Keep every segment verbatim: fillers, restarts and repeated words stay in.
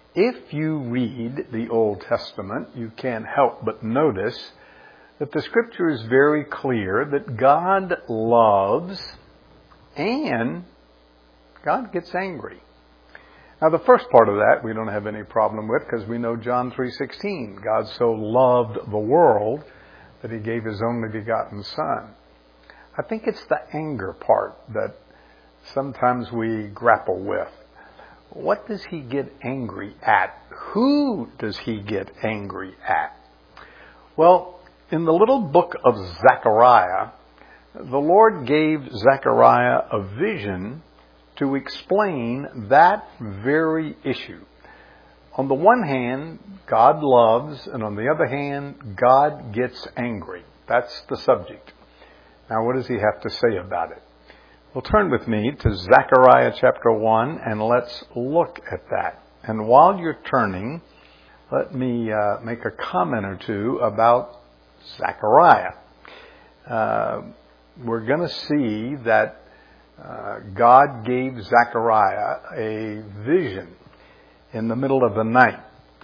If you read the Old Testament, you can't help but notice that the Scripture is very clear that God loves and God gets angry. Now, the first part of that we don't have any problem with because we know John three sixteen. God so loved the world that He gave His only begotten Son. I think it's the anger part that sometimes we grapple with. What does He get angry at? Who does He get angry at? Well, in the little book of Zechariah, the Lord gave Zechariah a vision to explain that very issue. On the one hand, God loves, and on the other hand, God gets angry. That's the subject. Now, what does He have to say about it? Well, turn with me to Zechariah chapter one, and let's look at that. And while you're turning, let me uh, make a comment or two about Zechariah. Uh, we're going to see that uh, God gave Zechariah a vision in the middle of the night.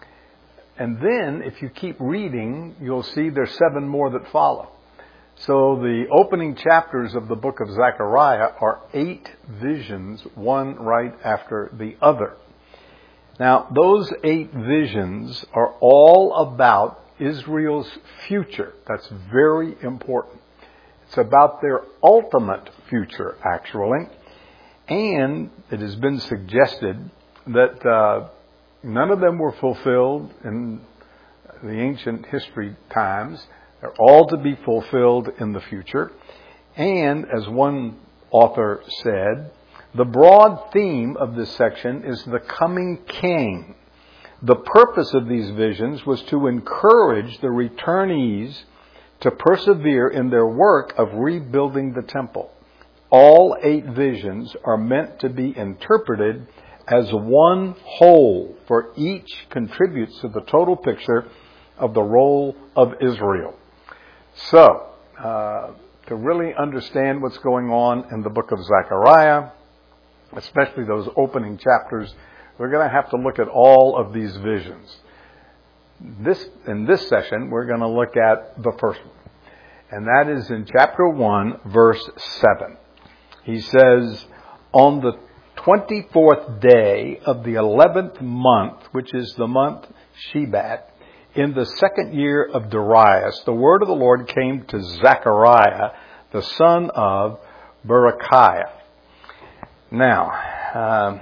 And then, if you keep reading, you'll see there's seven more that follow. So the opening chapters of the book of Zechariah are eight visions, one right after the other. Now, those eight visions are all about Israel's future. That's very important. It's about their ultimate future, actually. And it has been suggested that uh, none of them were fulfilled in the ancient history times. They're all to be fulfilled in the future. And as one author said, the broad theme of this section is the coming king. The purpose of these visions was to encourage the returnees to persevere in their work of rebuilding the temple. All eight visions are meant to be interpreted as one whole, for each contributes to the total picture of the role of Israel. So, uh, to really understand what's going on in the book of Zechariah, especially those opening chapters, we're going to have to look at all of these visions. This, in this session, we're going to look at the first one. And that is in chapter one, verse seven. He says, on the twenty-fourth day of the eleventh month, which is the month Shebat, in the second year of Darius, the word of the Lord came to Zechariah, the son of Berechiah. Now, um,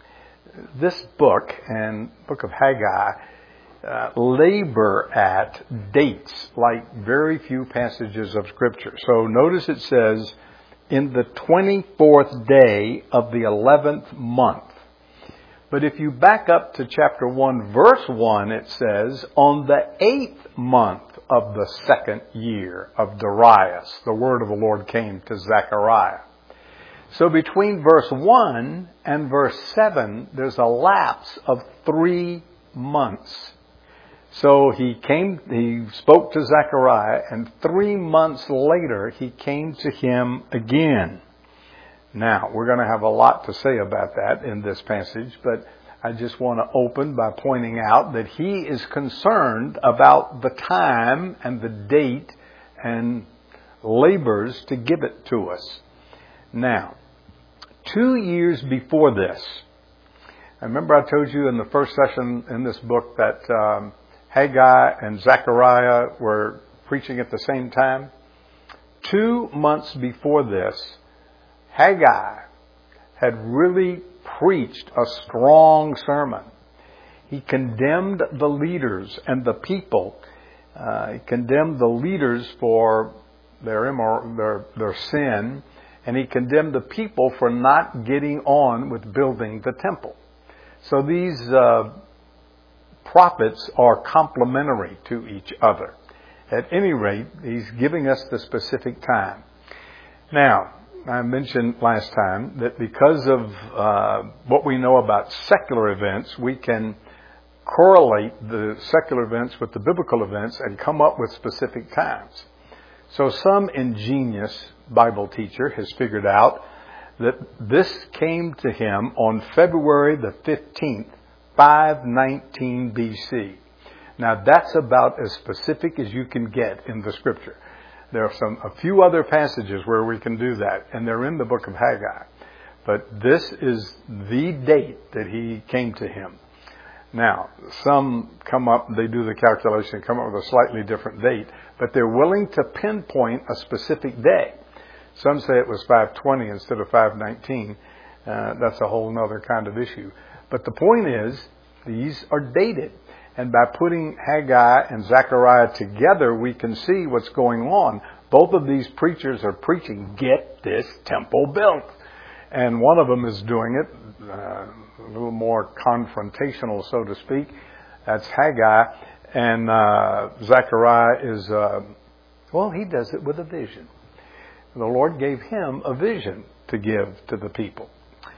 this book and book of Haggai uh, labor at dates like very few passages of Scripture. So notice it says, in the twenty-fourth day of the eleventh month. But if you back up to chapter one, verse one, it says, on the eighth month of the second year of Darius, the word of the Lord came to Zechariah. So between verse one and verse seven, there's a lapse of three months. So he came, he spoke to Zechariah, and three months later, he came to him again. Now, we're going to have a lot to say about that in this passage, but I just want to open by pointing out that he is concerned about the time and the date and labors to give it to us. Now, two years before this, I remember I told you in the first session in this book that um, Haggai and Zechariah were preaching at the same time. Two months before this, Haggai had really preached a strong sermon. He condemned the leaders and the people. Uh, he condemned the leaders for their, immor- their, their sin, and he condemned the people for not getting on with building the temple. So these uh, prophets are complementary to each other. At any rate, he's giving us the specific time. Now, I mentioned last time that because of uh, what we know about secular events, we can correlate the secular events with the biblical events and come up with specific times. So some ingenious Bible teacher has figured out that this came to him on February the fifteenth, five nineteen B C. Now that's about as specific as you can get in the Scripture. There are some a few other passages where we can do that, and they're in the book of Haggai. But this is the date that he came to him. Now, some come up, they do the calculation, come up with a slightly different date, but they're willing to pinpoint a specific day. Some say it was five twenty instead of five nineteen. Uh, that's a whole other kind of issue. But the point is, these are dated. And by putting Haggai and Zechariah together, we can see what's going on. Both of these preachers are preaching, get this temple built. And one of them is doing it, uh, a little more confrontational, so to speak. That's Haggai. And uh, Zechariah is, uh, well, he does it with a vision. The Lord gave him a vision to give to the people.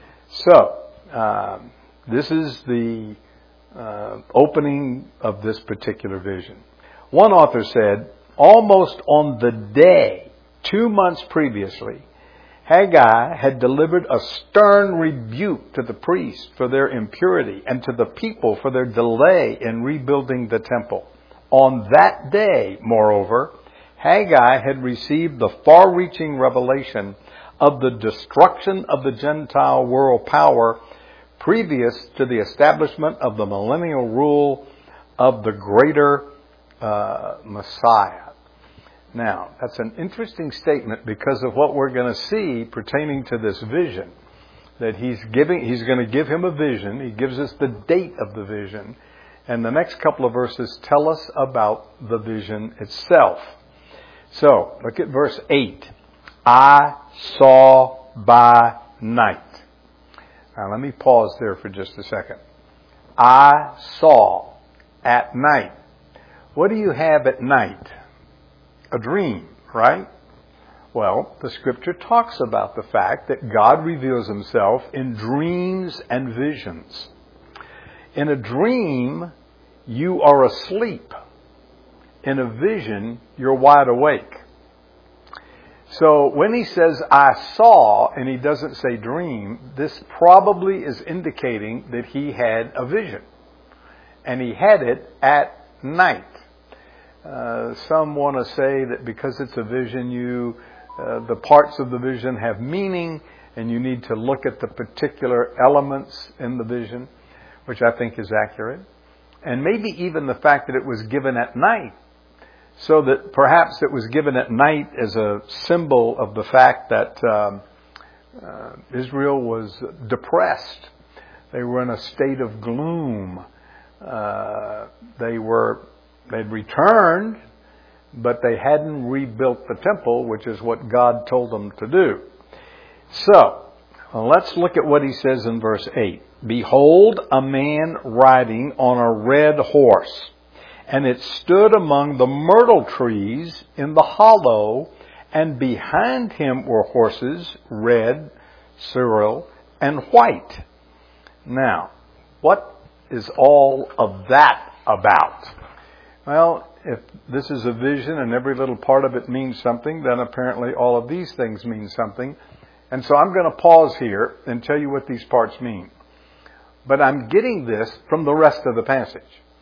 So, uh, this is the uh, opening of this particular vision. One author said, almost on the day, two months previously, Haggai had delivered a stern rebuke to the priests for their impurity and to the people for their delay in rebuilding the temple. On that day, moreover, Haggai had received the far-reaching revelation of the destruction of the Gentile world power previous to the establishment of the millennial rule of the greater uh, Messiah. Now, that's an interesting statement because of what we're going to see pertaining to this vision. That he's giving, he's going to give him a vision. He gives us the date of the vision. And the next couple of verses tell us about the vision itself. So, look at verse eight. I saw by night. Now, let me pause there for just a second. I saw at night. What do you have at night? A dream, right? Well, the Scripture talks about the fact that God reveals himself in dreams and visions. In a dream, you are asleep. In a vision, you're wide awake. So when he says, I saw, and he doesn't say dream, this probably is indicating that he had a vision. And he had it at night. Uh, some want to say that because it's a vision, you uh, the parts of the vision have meaning, and you need to look at the particular elements in the vision, which I think is accurate. And maybe even the fact that it was given at night, so that perhaps it was given at night as a symbol of the fact that um, uh, Israel was depressed. They were in a state of gloom. Uh, they were, they'd returned, but they hadn't rebuilt the temple, which is what God told them to do. So, well, let's look at what he says in verse eight. Behold, a man riding on a red horse, and it stood among the myrtle trees in the hollow, and behind him were horses, red, cerule, and white. Now, what is all of that about? Well, if this is a vision and every little part of it means something, then apparently all of these things mean something. And so I'm going to pause here and tell you what these parts mean. But I'm getting this from the rest of the passage.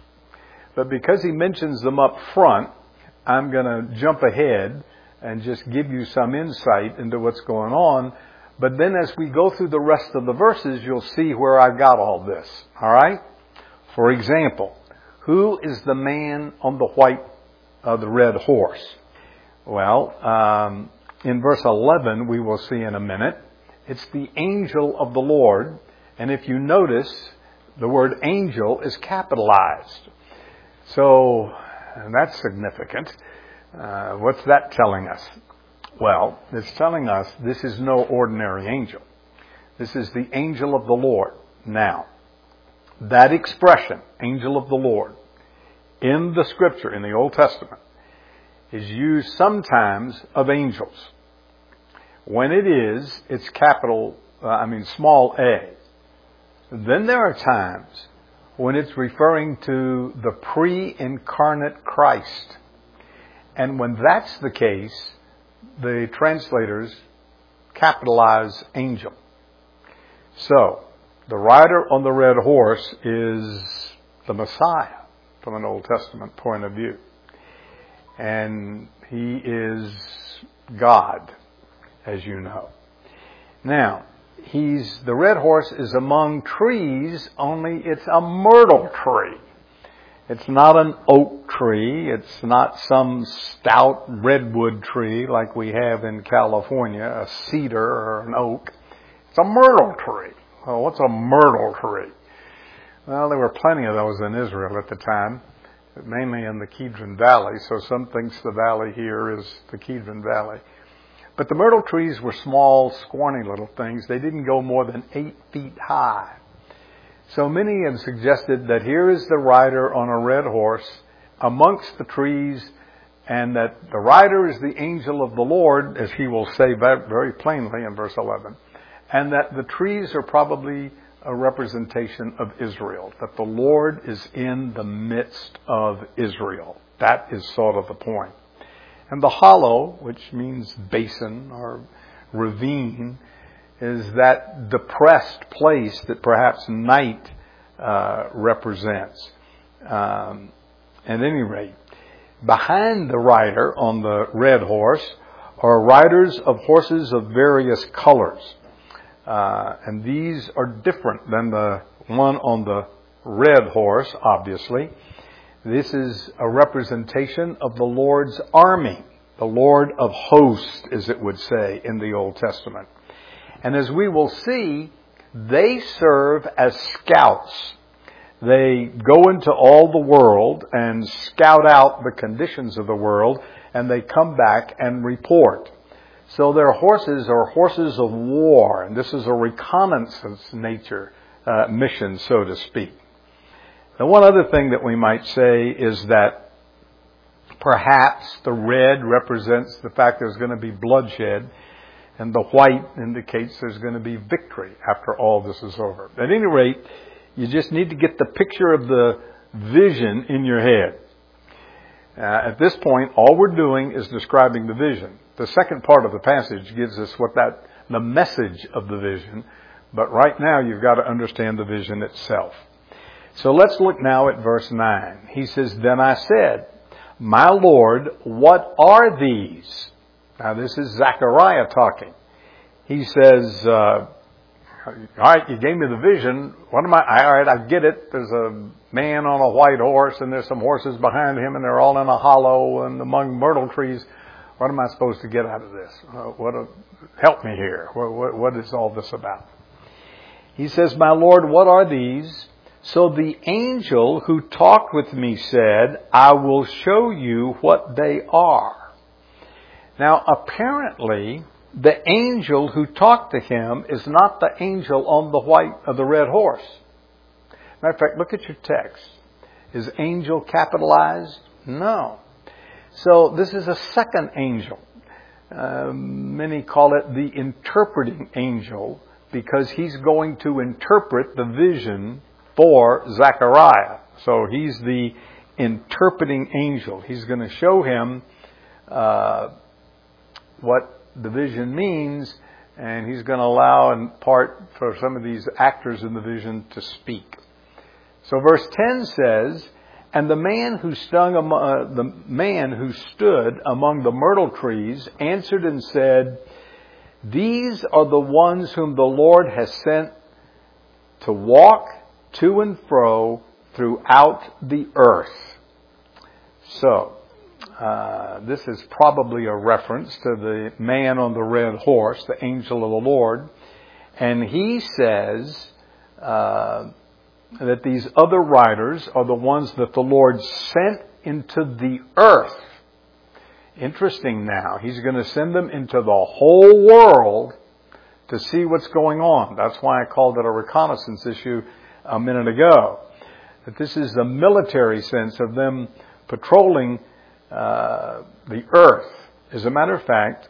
But because he mentions them up front, I'm going to jump ahead and just give you some insight into what's going on. But then as we go through the rest of the verses, you'll see where I got all this. All right? For example, who is the man on the white, uh, the red horse? Well, um, in verse eleven, we will see in a minute, it's the angel of the Lord. And if you notice, the word angel is capitalized. So, and that's significant. Uh, what's that telling us? Well, it's telling us this is no ordinary angel. This is the angel of the Lord. Now, that expression, angel of the Lord, in the Scripture, in the Old Testament, is used sometimes of angels. When it is, it's capital, uh, I mean small a. Then there are times when it's referring to the pre-incarnate Christ. And when that's the case, the translators capitalize angel. So, the rider on the red horse is the Messiah from an Old Testament point of view. And he is God, as you know. Now, he's the red horse is among trees, only it's a myrtle tree. It's not an oak tree. It's not some stout redwood tree like we have in California, a cedar or an oak. It's a myrtle tree. Well, what's a myrtle tree? Well, there were plenty of those in Israel at the time, mainly in the Kidron Valley. So some thinks the valley here is the Kidron Valley. But the myrtle trees were small, scrawny little things. They didn't go more than eight feet high. So many have suggested that here is the rider on a red horse amongst the trees, and that the rider is the angel of the Lord, as he will say very plainly in verse eleven, and that the trees are probably a representation of Israel, that the Lord is in the midst of Israel. That is sort of the point. And the hollow, which means basin or ravine, is that depressed place that perhaps night uh, represents. Um, at any rate, behind the rider on the red horse are riders of horses of various colors. Uh, and these are different than the one on the red horse, obviously. This is a representation of the Lord's army, the Lord of hosts, as it would say in the Old Testament. And as we will see, they serve as scouts. They go into all the world and scout out the conditions of the world, and they come back and report. So their horses are horses of war, and this is a reconnaissance nature uh, mission, so to speak. Now, one other thing that we might say is that perhaps the red represents the fact there's going to be bloodshed, and the white indicates there's going to be victory after all this is over. At any rate, you just need to get the picture of the vision in your head. Uh, at this point, all we're doing is describing the vision. The second part of the passage gives us what that, the message of the vision. But right now, you've got to understand the vision itself. So let's look now at verse nine. He says, "Then I said, My Lord, what are these?" Now, this is Zechariah talking. He says, uh, all right, you gave me the vision. What am I? All right, I get it. There's a man on a white horse, and there's some horses behind him, and they're all in a hollow and among myrtle trees. What am I supposed to get out of this? Uh, what? A, help me here. What, what, what is all this about? He says, "My Lord, what are these?" So the angel who talked with me said, "I will show you what they are." Now, apparently, the angel who talked to him is not the angel on the white of the red horse. Matter of fact, look at your text. Is angel capitalized? No. So this is a second angel. Um, many call it the interpreting angel because he's going to interpret the vision for Zechariah. So he's the interpreting angel. He's going to show him uh, what the vision means, and he's going to allow in part for some of these actors in the vision to speak. So verse ten says, "And the man who stung among, uh, the man who stood among the myrtle trees answered and said, These are the ones whom the Lord has sent to walk to and fro throughout the earth." So, Uh, this is probably a reference to the man on the red horse, the angel of the Lord. And he says uh, that these other riders are the ones that the Lord sent into the earth. Interesting now. He's going to send them into the whole world to see what's going on. That's why I called it a reconnaissance issue a minute ago. That this is the military sense of them patrolling Uh, the earth. As a matter of fact,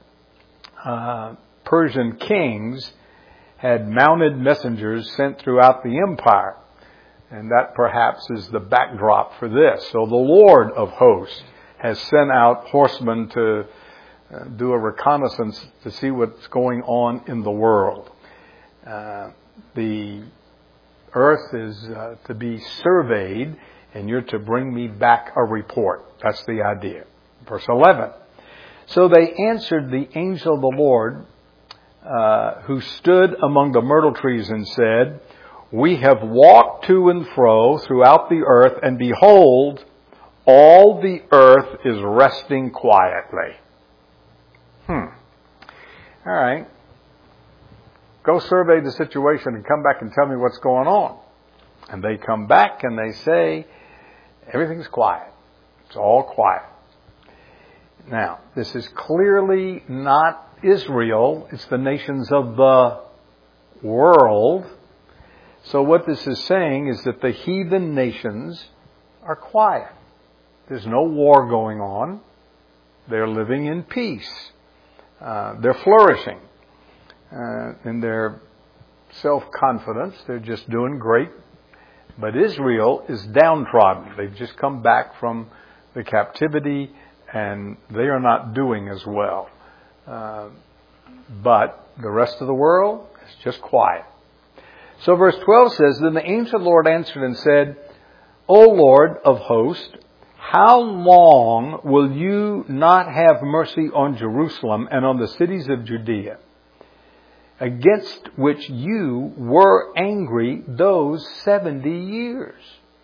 uh, Persian kings had mounted messengers sent throughout the empire. And that perhaps is the backdrop for this. So the Lord of hosts has sent out horsemen to uh, do a reconnaissance to see what's going on in the world. Uh, the earth is uh, to be surveyed, and you're to bring me back a report. That's the idea. Verse eleven. So they answered the angel of the Lord, uh, who stood among the myrtle trees, and said, we have walked to and fro throughout the earth, and behold, all the earth is resting quietly. Hmm. All right. Go survey the situation and come back and tell me what's going on. And they come back and they say, everything's quiet. It's all quiet. Now, this is clearly not Israel. It's the nations of the world. So what this is saying is that the heathen nations are quiet. There's no war going on. They're living in peace. Uh, they're flourishing. Uh, in their self-confidence, they're just doing great. But Israel is downtrodden. They've just come back from the captivity, and they are not doing as well. Uh, but the rest of the world is just quiet. So verse twelve says, then the angel of the Lord answered and said, O Lord of hosts, how long will you not have mercy on Jerusalem and on the cities of Judea, against which you were angry those seventy years?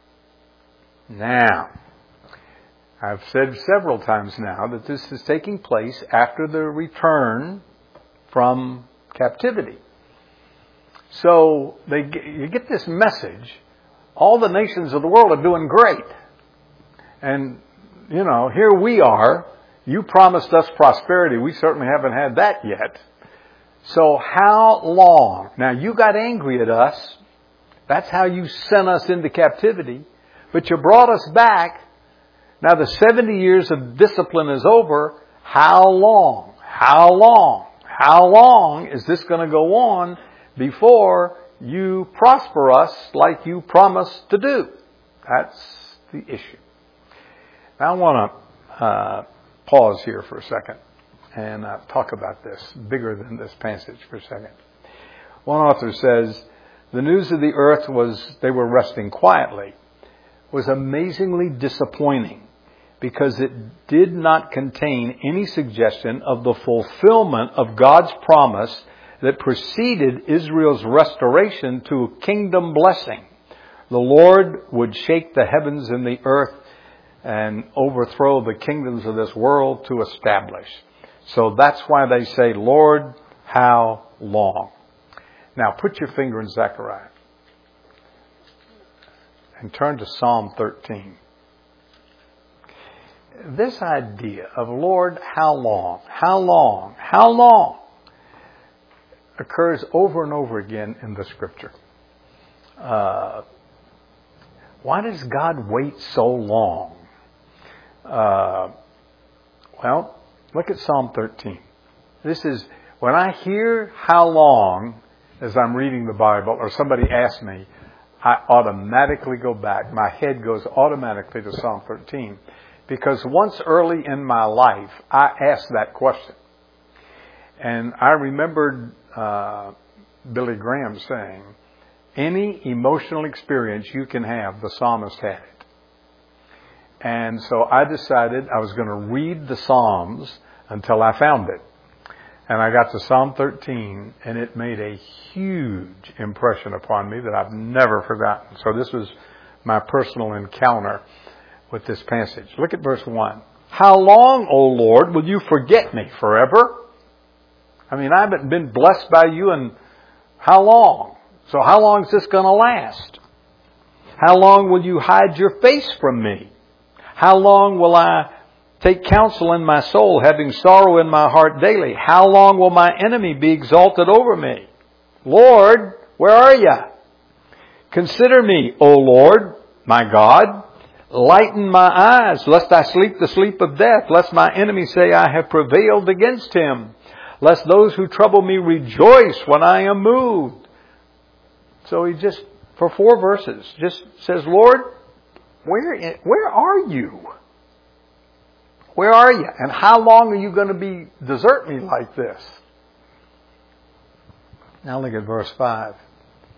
Now, I've said several times now that this is taking place after the return from captivity. So they get, you get this message. All the nations of the world are doing great. And, you know, here we are. You promised us prosperity. We certainly haven't had that yet. So how long? Now, you got angry at us. That's how you sent us into captivity. But you brought us back. Now, the seventy years of discipline is over. How long? How long? How long is this going to go on before you prosper us like you promised to do? That's the issue. Now, I want to uh, pause here for a second and uh, talk about this, bigger than this passage for a second. One author says, the news of the earth was, they were resting quietly, was amazingly disappointing because it did not contain any suggestion of the fulfillment of God's promise that preceded Israel's restoration to kingdom blessing. The Lord would shake the heavens and the earth and overthrow the kingdoms of this world to establish. So that's why they say, Lord, how long? Now put your finger in Zechariah and turn to Psalm thirteen. This idea of Lord, how long, how long, how long occurs over and over again in the Scripture. Uh, why does God wait so long? Uh, well, look at Psalm thirteen. This is, when I hear how long as I'm reading the Bible, or somebody asks me, I automatically go back. My head goes automatically to Psalm thirteen. Because once early in my life, I asked that question. And I remembered uh, Billy Graham saying, any emotional experience you can have, the psalmist had it. And so I decided I was going to read the Psalms until I found it. And I got to Psalm thirteen, and it made a huge impression upon me that I've never forgotten. So this was my personal encounter with this passage. Look at verse one. How long, O Lord, will you forget me? Forever? I mean, I haven't been blessed by you in how long? So how long is this going to last? How long will you hide your face from me? How long will I take counsel in my soul, having sorrow in my heart daily? How long will my enemy be exalted over me? Lord, where are you? Consider me, O Lord, my God. Lighten my eyes, lest I sleep the sleep of death, lest my enemy say I have prevailed against him, lest those who trouble me rejoice when I am moved. So he just, for four verses, just says, Lord, where, where are you? Where are you? And how long are you going to be desert me like this? Now look at verse five.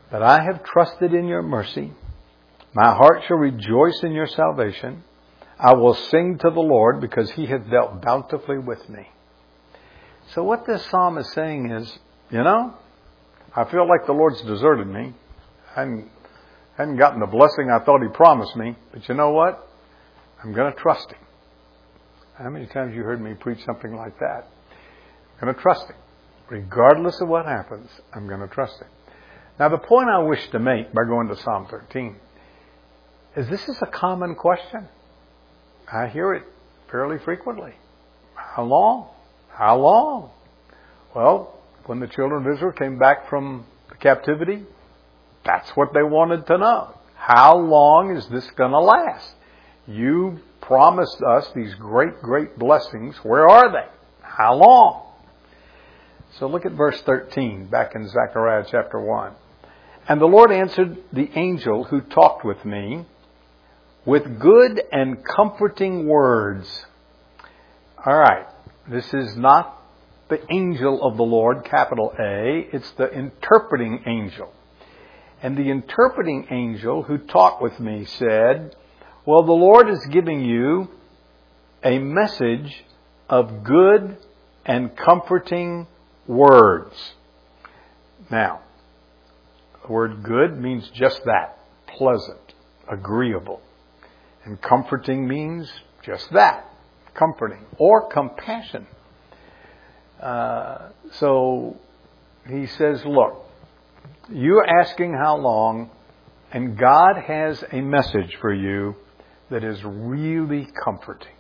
But I have trusted in your mercy. My heart shall rejoice in your salvation. I will sing to the Lord because he hath dealt bountifully with me. So what this psalm is saying is, you know, I feel like the Lord's deserted me. I hadn't, hadn't gotten the blessing I thought he promised me. But you know what? I'm going to trust him. How many times you heard me preach something like that? I'm going to trust him. Regardless of what happens, I'm going to trust him. Now the point I wish to make by going to Psalm thirteen is this is a common question. I hear it fairly frequently. How long? How long? Well, when the children of Israel came back from the captivity, that's what they wanted to know. How long is this going to last? You promised us these great, great blessings. Where are they? How long? So look at verse thirteen, back in Zechariah chapter one. And the Lord answered the angel who talked with me with good and comforting words. All right. This is not the angel of the Lord, capital A. It's the interpreting angel. And the interpreting angel who talked with me said, well, the Lord is giving you a message of good and comforting words. Now, the word good means just that. Pleasant, agreeable. And comforting means just that. Comforting or compassion. Uh, so he says, look, you're asking how long, and God has a message for you that is really comforting.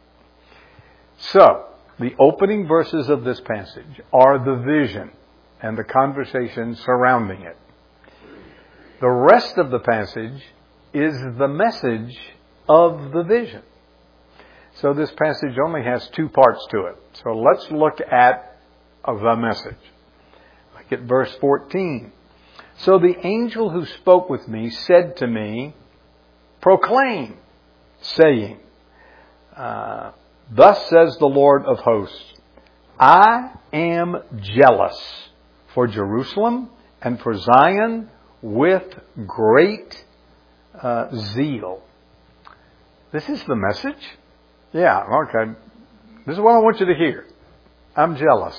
So, the opening verses of this passage are the vision and the conversation surrounding it. The rest of the passage is the message of the vision. So this passage only has two parts to it. So let's look at the message. Look at verse fourteen. So the angel who spoke with me said to me, proclaim, saying, uh, thus says the Lord of hosts, I am jealous for Jerusalem and for Zion with great uh, zeal. This is the message? Yeah, okay. This is what I want you to hear. I'm jealous.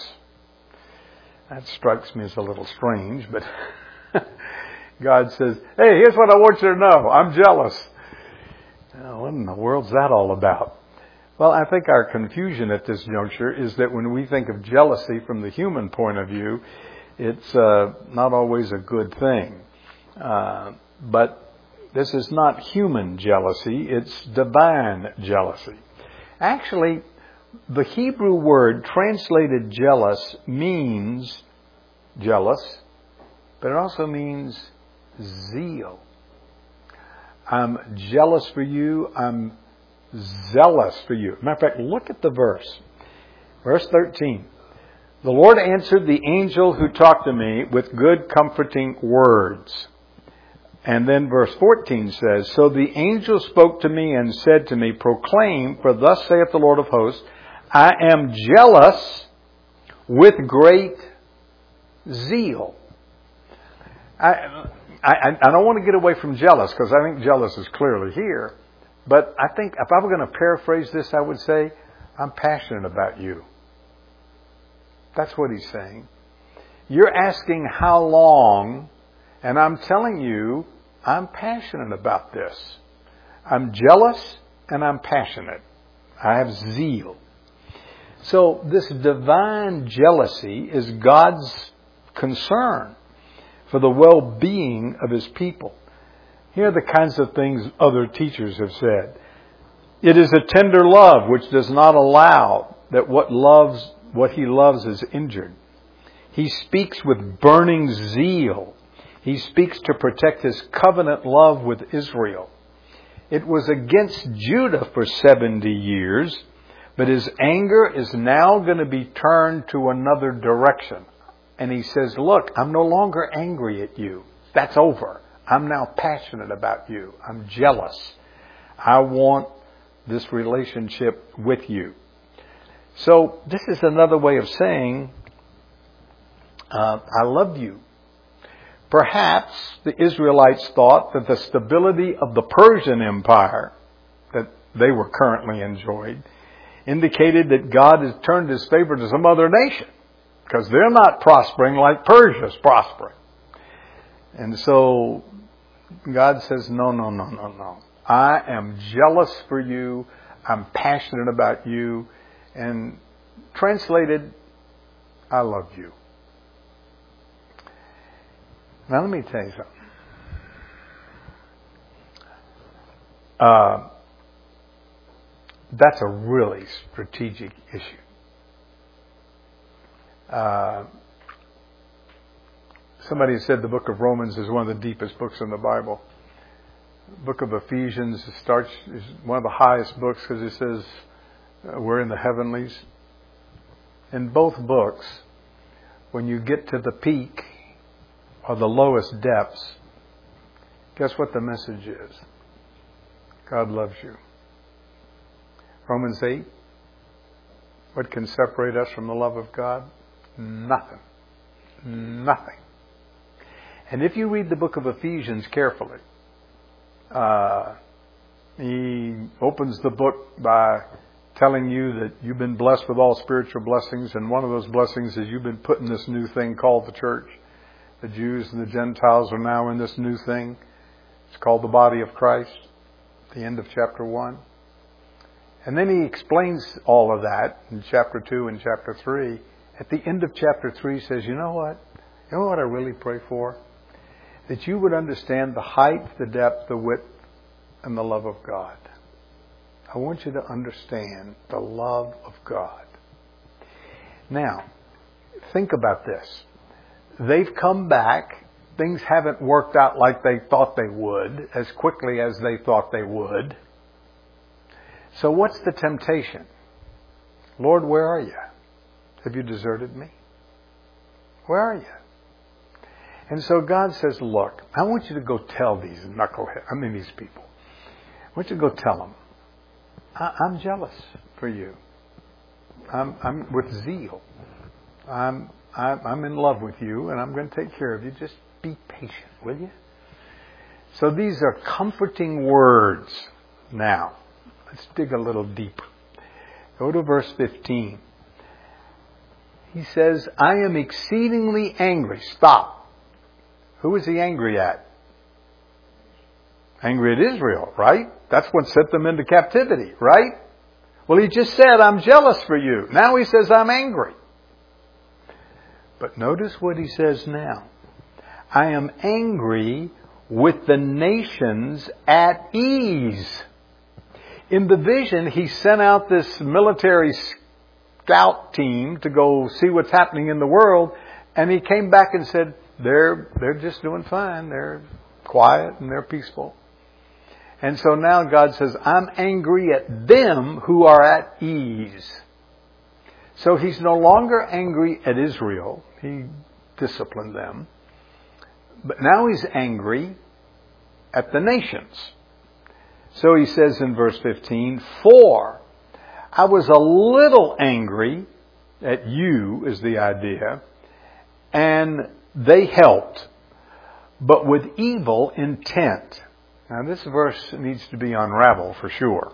That strikes me as a little strange, but God says, hey, here's what I want you to know. I'm jealous. Now, what in the world's that all about? Well, I think our confusion at this juncture is that when we think of jealousy from the human point of view, it's uh, not always a good thing. Uh, but this is not human jealousy, it's divine jealousy. Actually, the Hebrew word translated jealous means jealous, but it also means zeal. I'm jealous for you. I'm zealous for you. Matter of fact, look at the verse. Verse thirteen. The Lord answered the angel who talked to me with good comforting words. And then verse fourteen says, so the angel spoke to me and said to me, proclaim, for thus saith the Lord of hosts, I am jealous with great zeal. I, I, I don't want to get away from jealous because I think jealous is clearly here. But I think if I were going to paraphrase this, I would say, I'm passionate about you. That's what he's saying. You're asking how long, and I'm telling you, I'm passionate about this. I'm jealous and I'm passionate. I have zeal. So this divine jealousy is God's concern for the well-being of his people. Here are the kinds of things other teachers have said. It is a tender love which does not allow that what loves what he loves is injured. He speaks with burning zeal. He speaks to protect his covenant love with Israel. It was against Judah for seventy years, but his anger is now going to be turned to another direction. And he says, look, I'm no longer angry at you. That's over. I'm now passionate about you. I'm jealous. I want this relationship with you. So this is another way of saying, uh, I love you. Perhaps the Israelites thought that the stability of the Persian Empire that they were currently enjoyed indicated that God has turned His favor to some other nation, because they're not prospering like Persia's prospering. And so God says, no, no, no, no, no. I am jealous for you. I'm passionate about you. And translated, I love you. Now let me tell you something. Uh, that's a really strategic issue. Uh, somebody said the book of Romans is one of the deepest books in the Bible. The book of Ephesians starts is one of the highest books because it says uh, we're in the heavenlies. In both books, when you get to the peak or the lowest depths, guess what the message is? God loves you. Romans eight, what can separate us from the love of God? Nothing. Nothing. And if you read the book of Ephesians carefully, uh, he opens the book by telling you that you've been blessed with all spiritual blessings, and one of those blessings is you've been put in this new thing called the church. The Jews and the Gentiles are now in this new thing. It's called the body of Christ, at the end of chapter one. And then he explains all of that in chapter two and chapter three. At the end of chapter three he says, you know what? You know what I really pray for? That you would understand the height, the depth, the width, and the love of God. I want you to understand the love of God. Now, think about this. They've come back. Things haven't worked out like they thought they would, as quickly as they thought they would. So what's the temptation? Lord, where are you? Have you deserted me? Where are you? And so God says, look, I want you to go tell these knuckleheads, I mean these people. I want you to go tell them, I, I'm jealous for you. I'm, I'm with zeal. I'm, I'm, I'm in love with you, and I'm going to take care of you. Just be patient, will you? So these are comforting words. Now, let's dig a little deeper. Go to verse fifteen. He says, I am exceedingly angry. Stop. Who is he angry at? Angry at Israel, right? That's what sent them into captivity, right? Well, he just said, I'm jealous for you. Now he says, I'm angry. But notice what he says now. I am angry with the nations at ease. In the vision, he sent out this military scout team to go see what's happening in the world, and he came back and said, they're they're just doing fine. They're quiet and they're peaceful. And so now God says, I'm angry at them who are at ease. So he's no longer angry at Israel. He disciplined them. But now he's angry at the nations. So he says in verse fifteen, for I was a little angry at you, is the idea, and they helped, but with evil intent. Now this verse needs to be unraveled for sure.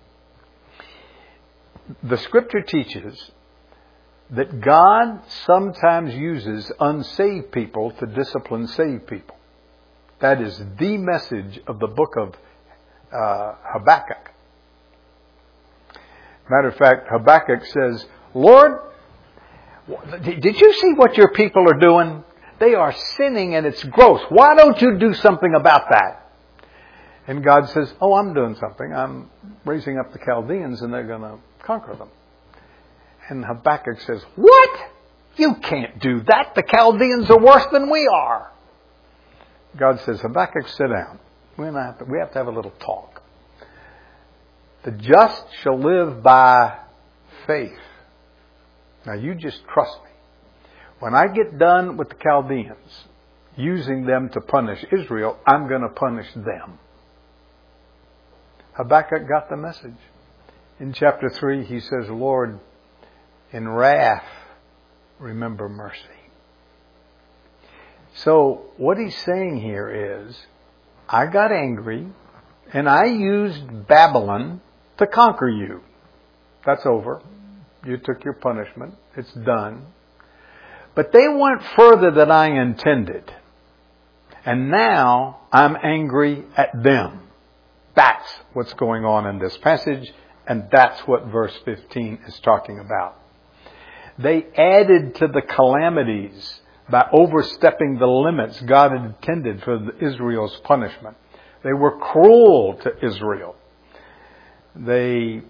The scripture teaches that God sometimes uses unsaved people to discipline saved people. That is the message of the book of uh, Habakkuk. Matter of fact, Habakkuk says, Lord, did you see what your people are doing? They are sinning and it's gross. Why don't you do something about that? And God says, oh, I'm doing something. I'm raising up the Chaldeans and they're going to conquer them. And Habakkuk says, what? You can't do that. The Chaldeans are worse than we are. God says, Habakkuk, sit down. We have to, we have to have a little talk. The just shall live by faith. Now you just trust me. When I get done with the Chaldeans, using them to punish Israel, I'm going to punish them. Habakkuk got the message. In chapter three, he says, Lord, in wrath, remember mercy. So what he's saying here is, I got angry and I used Babylon to conquer you. That's over. You took your punishment. It's done. But they went further than I intended. And now I'm angry at them. That's what's going on in this passage. And that's what verse fifteen is talking about. They added to the calamities by overstepping the limits God had intended for Israel's punishment. They were cruel to Israel. They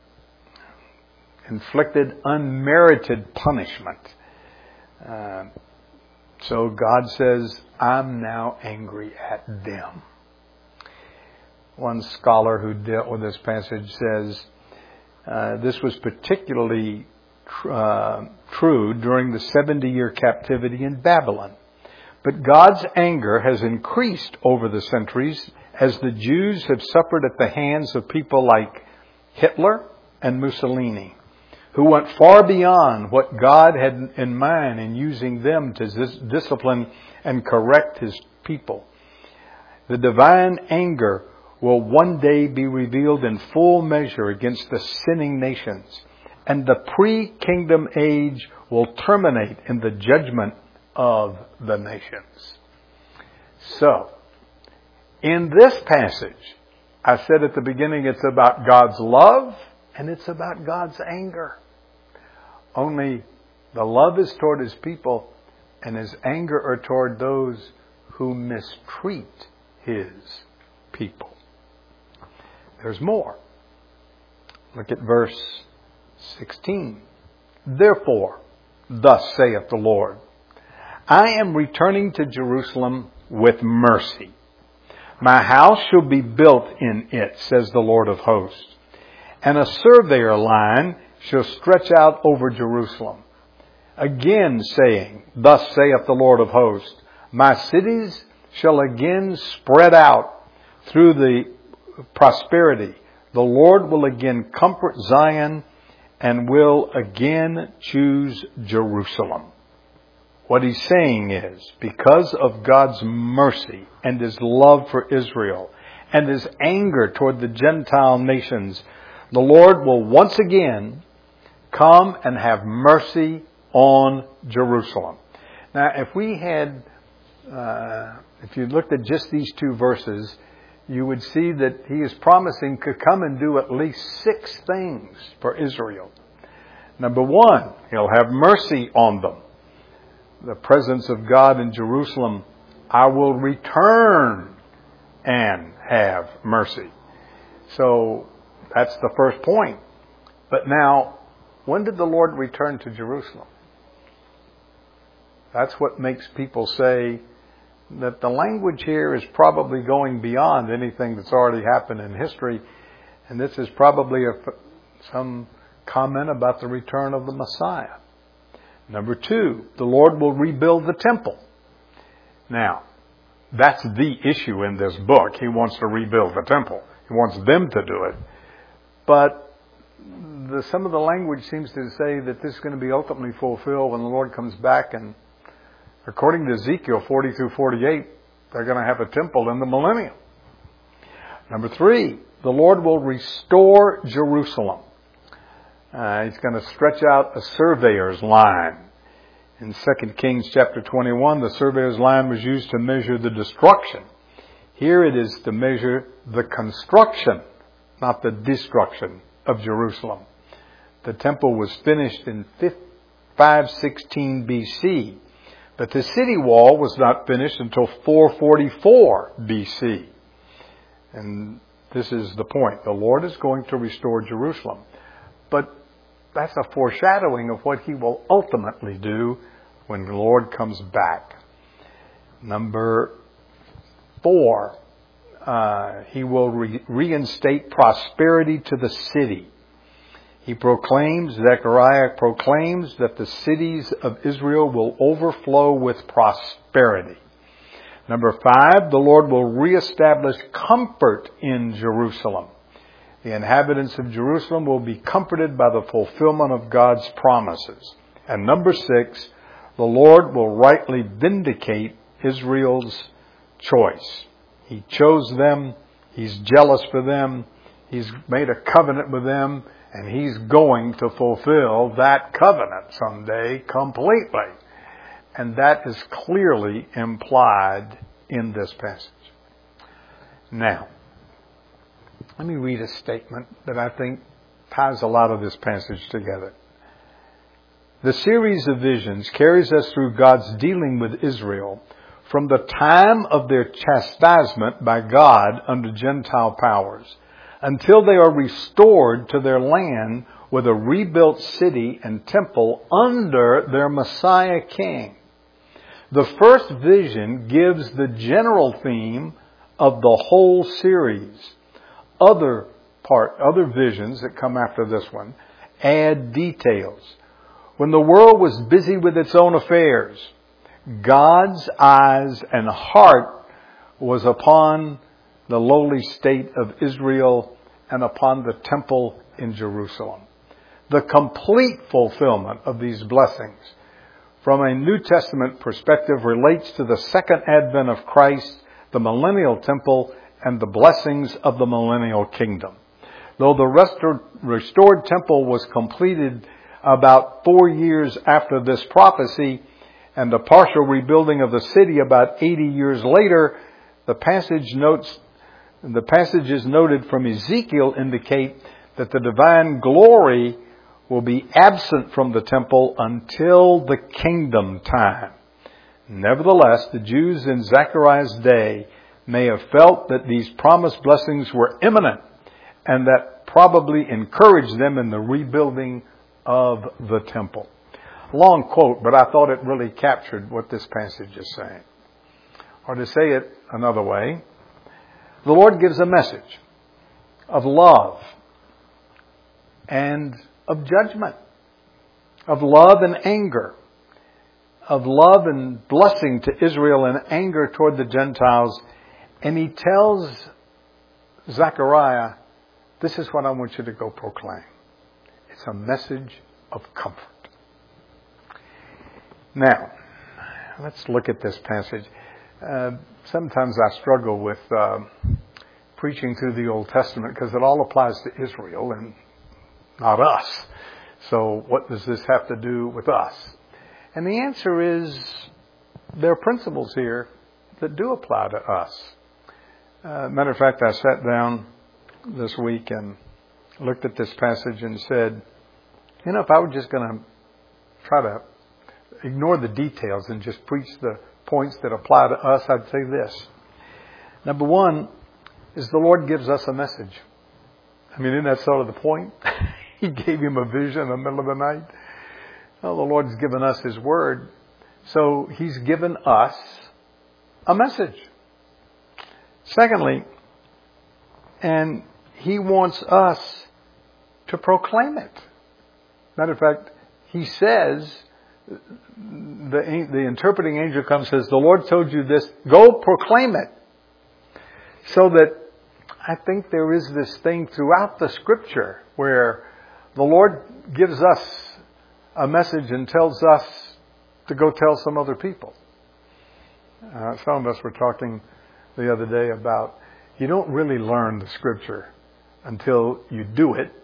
inflicted unmerited punishment. Uh, so God says, I'm now angry at them. One scholar who dealt with this passage says, uh, this was particularly tr- uh, true during the seventy-year captivity in Babylon. But God's anger has increased over the centuries as the Jews have suffered at the hands of people like Hitler and Mussolini, who went far beyond what God had in mind in using them to dis- discipline and correct His people. The divine anger will one day be revealed in full measure against the sinning nations, and the pre-kingdom age will terminate in the judgment of the nations. So, in this passage, I said at the beginning it's about God's love and it's about God's anger. Only the love is toward His people and His anger are toward those who mistreat His people. There's more. Look at verse sixteen. Therefore, thus saith the Lord, I am returning to Jerusalem with mercy. My house shall be built in it, says the Lord of hosts. And a surveyor line shall stretch out over Jerusalem. Again saying, thus saith the Lord of hosts, my cities shall again spread out through the prosperity. The Lord will again comfort Zion and will again choose Jerusalem. What he's saying is, because of God's mercy and His love for Israel and His anger toward the Gentile nations, the Lord will once again come and have mercy on Jerusalem. Now, if we had, uh, if you looked at just these two verses, you would see that He is promising to come and do at least six things for Israel. Number one, He'll have mercy on them. The presence of God in Jerusalem, I will return and have mercy. So that's the first point. But now, when did the Lord return to Jerusalem? That's what makes people say that the language here is probably going beyond anything that's already happened in history. And this is probably a, some comment about the return of the Messiah. Number two, the Lord will rebuild the temple. Now, that's the issue in this book. He wants to rebuild the temple. He wants them to do it. But the, some of the language seems to say that this is going to be ultimately fulfilled when the Lord comes back. And according to Ezekiel forty through forty-eight, they're going to have a temple in the millennium. Number three, the Lord will restore Jerusalem. Uh, he's going to stretch out a surveyor's line. In Second Kings chapter twenty-one, the surveyor's line was used to measure the destruction. Here it is to measure the construction, not the destruction of Jerusalem. The temple was finished in five sixteen B C, but the city wall was not finished until four forty-four B C. And this is the point. The Lord is going to restore Jerusalem. But that's a foreshadowing of what He will ultimately do when the Lord comes back. Number four, uh, He will re- reinstate prosperity to the city. He proclaims, Zechariah proclaims that the cities of Israel will overflow with prosperity. Number five, the Lord will reestablish comfort in Jerusalem. The inhabitants of Jerusalem will be comforted by the fulfillment of God's promises. And number six, the Lord will rightly vindicate Israel's choice. He chose them. He's jealous for them. He's made a covenant with them. And He's going to fulfill that covenant someday completely. And that is clearly implied in this passage. Now, let me read a statement that I think ties a lot of this passage together. The series of visions carries us through God's dealing with Israel from the time of their chastisement by God under Gentile powers until they are restored to their land with a rebuilt city and temple under their Messiah King. The first vision gives the general theme of the whole series. Other part, other visions that come after this one add details. When the world was busy with its own affairs, God's eyes and heart was upon the lowly state of Israel and upon the temple in Jerusalem. The complete fulfillment of these blessings from a New Testament perspective relates to the second advent of Christ, the millennial temple, and the blessings of the millennial kingdom. Though the restored, restored temple was completed about four years after this prophecy and the partial rebuilding of the city about eighty years later, the passage notes, the passages noted from Ezekiel indicate that the divine glory will be absent from the temple until the kingdom time. Nevertheless, the Jews in Zechariah's day may have felt that these promised blessings were imminent and that probably encouraged them in the rebuilding of the temple. Long quote, but I thought it really captured what this passage is saying. Or to say it another way, the Lord gives a message of love and of judgment, of love and anger, of love and blessing to Israel and anger toward the Gentiles. And He tells Zechariah, this is what I want you to go proclaim. It's a message of comfort. Now, let's look at this passage. Uh, sometimes I struggle with uh, preaching through the Old Testament because it all applies to Israel and not us. So what does this have to do with us? And the answer is there are principles here that do apply to us. Uh, matter of fact, I sat down this week and looked at this passage and said, you know, if I were just going to try to ignore the details and just preach the points that apply to us, I'd say this. Number one is the Lord gives us a message. I mean, isn't that sort of the point? He gave him a vision in the middle of the night. Well, the Lord's given us His Word. So He's given us a message. Secondly, and He wants us to proclaim it. Matter of fact, He says, the, the interpreting angel comes and says, the Lord told you this, go proclaim it. So that I think there is this thing throughout the Scripture where the Lord gives us a message and tells us to go tell some other people. Uh, some of us were talking the other day about you don't really learn the Scripture until you do it.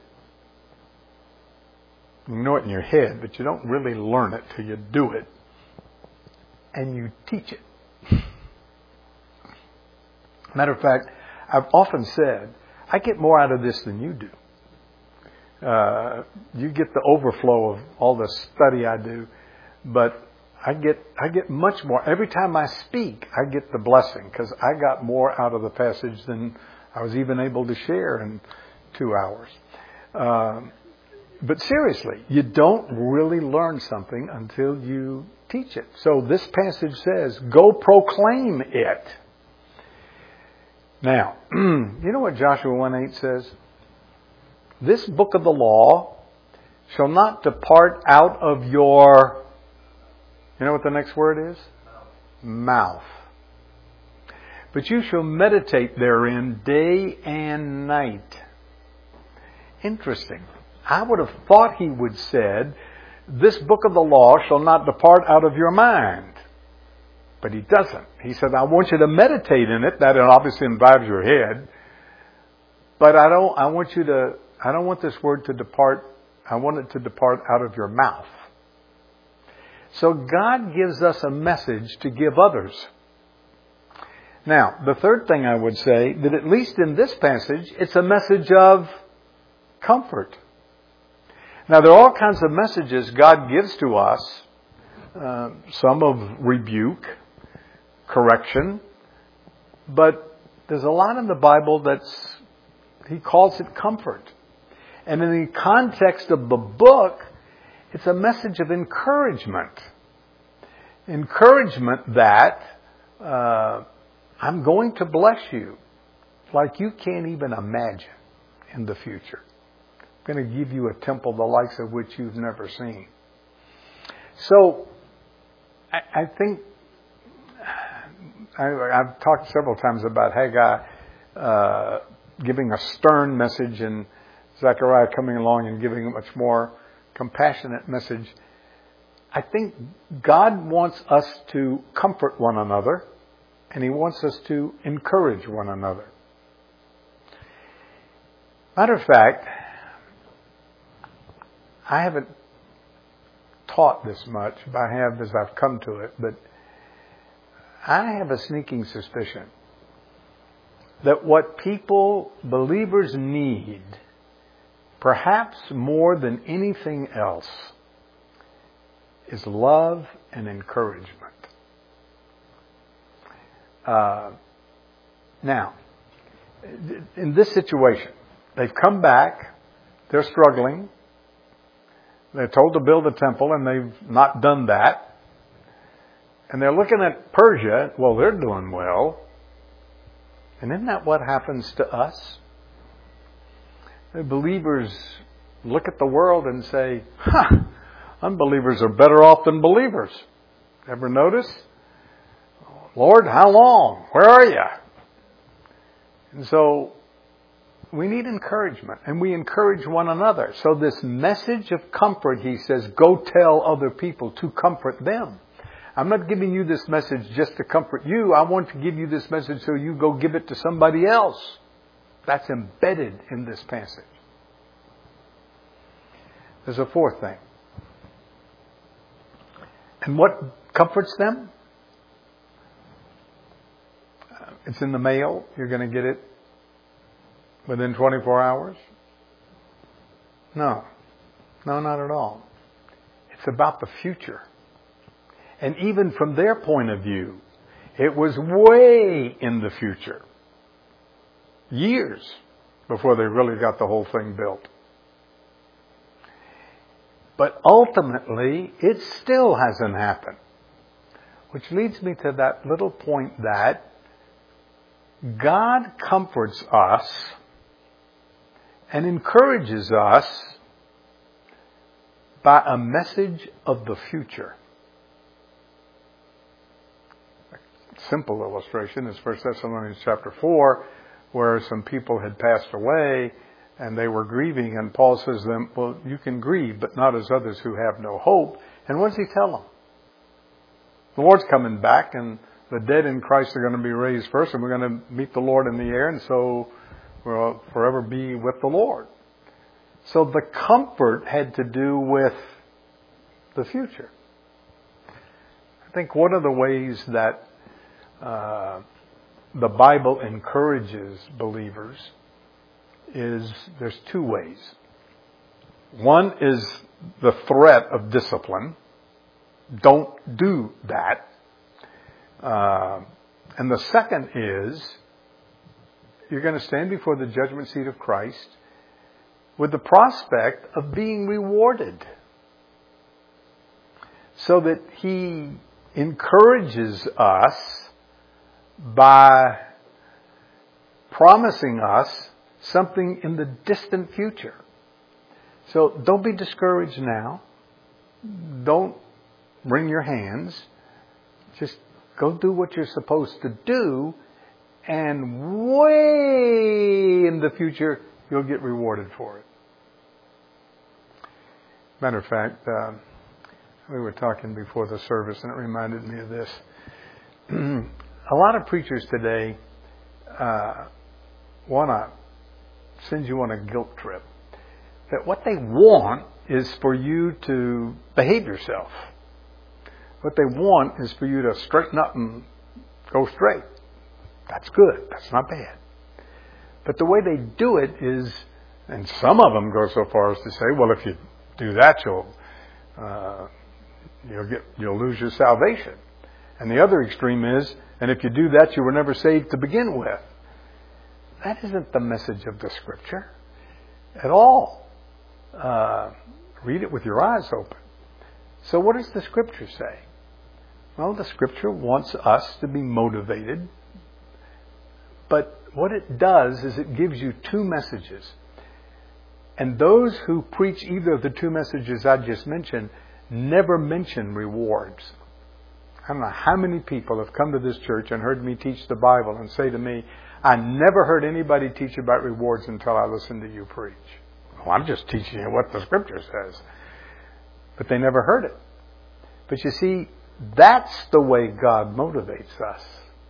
You know it in your head, but you don't really learn it till you do it. And you teach it. Matter of fact, I've often said, I get more out of this than you do. Uh, you get the overflow of all the study I do, but I get I get much more. Every time I speak, I get the blessing because I got more out of the passage than I was even able to share in two hours. Um, but seriously, you don't really learn something until you teach it. So this passage says, go proclaim it. Now, you know what Joshua one eight says? This book of the law shall not depart out of your, you know what the next word is? Mouth. But you shall meditate therein day and night. Interesting. I would have thought he would have said, this book of the law shall not depart out of your mind. But he doesn't. He said, I want you to meditate in it. That obviously involves your head. But I don't, I want you to, I don't want this word to depart. I want it to depart out of your mouth. So God gives us a message to give others. Now, the third thing I would say, that at least in this passage, it's a message of comfort. Now, there are all kinds of messages God gives to us. Uh, some of rebuke, correction. But there's a lot in the Bible that's, he calls it comfort. And in the context of the book, it's a message of encouragement. Encouragement that uh, I'm going to bless you like you can't even imagine in the future. I'm going to give you a temple the likes of which you've never seen. So, I, I think I, I've talked several times about Haggai uh, giving a stern message and Zechariah coming along and giving a much more compassionate message. I think God wants us to comfort one another, and He wants us to encourage one another. Matter of fact, I haven't taught this much, but I have as I've come to it, but I have a sneaking suspicion that what people, believers, need, perhaps more than anything else, is love and encouragement. Uh, now, in this situation, they've come back, they're struggling, they're told to build a temple and they've not done that. And they're looking at Persia, well, they're doing well. And isn't that what happens to us? The believers look at the world and say, huh, unbelievers are better off than believers. Ever notice? Lord, how long? Where are you? And so we need encouragement, and we encourage one another. So this message of comfort, he says, go tell other people to comfort them. I'm not giving you this message just to comfort you. I want to give you this message so you go give it to somebody else. That's embedded in this passage. There's a fourth thing. And what comforts them? It's in the mail. You're going to get it within twenty-four hours? No. No, not at all. It's about the future. And even from their point of view, it was way in the future. Years before they really got the whole thing built. But ultimately, it still hasn't happened. Which leads me to that little point that God comforts us and encourages us by a message of the future. A simple illustration is First Thessalonians chapter four, where some people had passed away and they were grieving, and Paul says to them, well, you can grieve, but not as others who have no hope. And what does he tell them? The Lord's coming back, and the dead in Christ are going to be raised first, and we're going to meet the Lord in the air, and so we'll forever be with the Lord. So the comfort had to do with the future. I think one of the ways that uh, the Bible encourages believers is there's two ways. One is the threat of discipline. Don't do that. Uh, and the second is you're going to stand before the judgment seat of Christ with the prospect of being rewarded. So that he encourages us by promising us something in the distant future. So don't be discouraged now. Don't wring your hands. Just go do what you're supposed to do, and way in the future, you'll get rewarded for it. Matter of fact, uh, we were talking before the service, and it reminded me of this. a lot of preachers today uh, want to send you on a guilt trip. That what they want is for you to behave yourself. What they want is for you to straighten up and go straight. That's good. That's not bad. But the way they do it is, and some of them go so far as to say, well, if you do that, you'll uh, you'll get you'll lose your salvation. And the other extreme is, and if you do that, you were never saved to begin with. That isn't the message of the Scripture at all. Uh, read it with your eyes open. So what does the Scripture say? Well, the Scripture wants us to be motivated. But what it does is it gives you two messages. And those who preach either of the two messages I just mentioned never mention rewards. I don't know how many people have come to this church and heard me teach the Bible and say to me, I never heard anybody teach about rewards until I listened to you preach. Well, I'm just teaching you what the Scripture says. But they never heard it. But you see, that's the way God motivates us.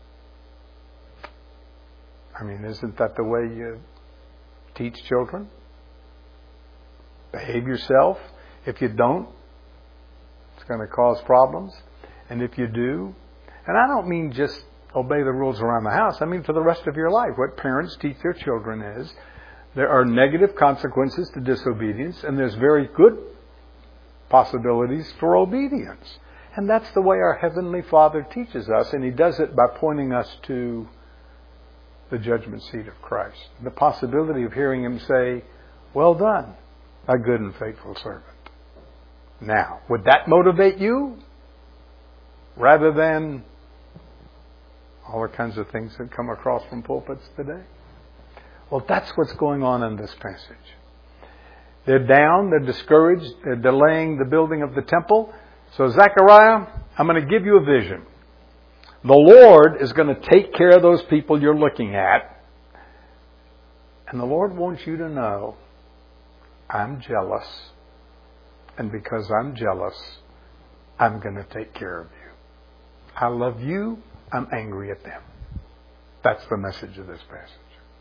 I mean, isn't that the way you teach children? Behave yourself. If you don't, it's going to cause problems. And if you do, and I don't mean just obey the rules around the house. I mean for the rest of your life. What parents teach their children is there are negative consequences to disobedience, and there's very good possibilities for obedience. And that's the way our Heavenly Father teaches us, and He does it by pointing us to the judgment seat of Christ. The possibility of hearing Him say, well done, a good and faithful servant. Now, would that motivate you? Rather than all the kinds of things that come across from pulpits today? Well, that's what's going on in this passage. They're down, they're discouraged, they're delaying the building of the temple. So Zechariah, I'm going to give you a vision. The Lord is going to take care of those people you're looking at. And the Lord wants you to know, I'm jealous. And because I'm jealous, I'm going to take care of you. I love you. I'm angry at them. That's the message of this passage.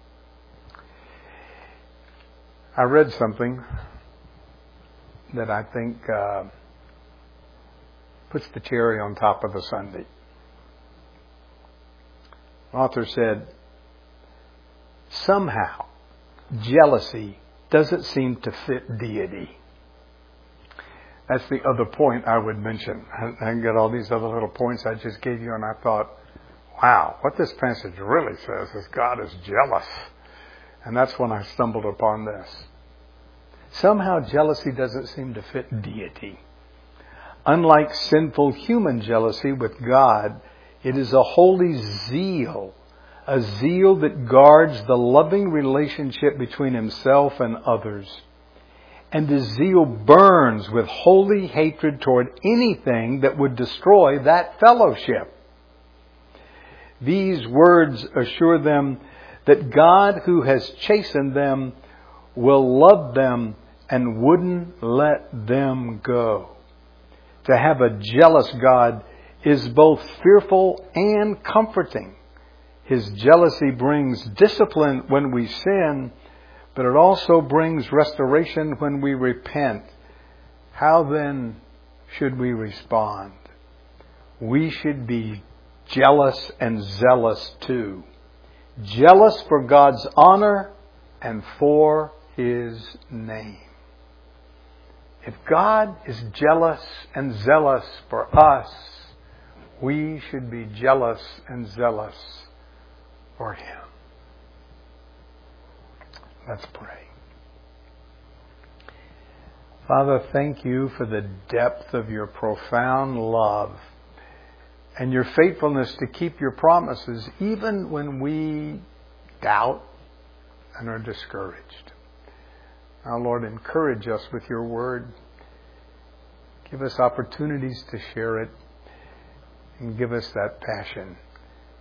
I read something that I think uh, puts the cherry on top of the sundae. The author said, somehow jealousy doesn't seem to fit deity. That's the other point I would mention. I got all these other little points I just gave you, and I thought, wow, what this passage really says is God is jealous. And that's when I stumbled upon this. Somehow jealousy doesn't seem to fit deity. Unlike sinful human jealousy with God, it is a holy zeal, a zeal that guards the loving relationship between Himself and others. And His zeal burns with holy hatred toward anything that would destroy that fellowship. These words assure them that God, who has chastened them, will love them and wouldn't let them go. To have a jealous God is both fearful and comforting. His jealousy brings discipline when we sin, but it also brings restoration when we repent. How then should we respond? We should be jealous and zealous too. Jealous for God's honor and for His name. If God is jealous and zealous for us, we should be jealous and zealous for Him. Let's pray. Father, thank You for the depth of Your profound love and Your faithfulness to keep Your promises even when we doubt and are discouraged. Now, Lord, encourage us with Your word. Give us opportunities to share it and give us that passion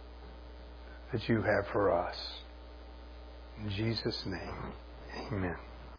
that You have for us. In Jesus' name, amen.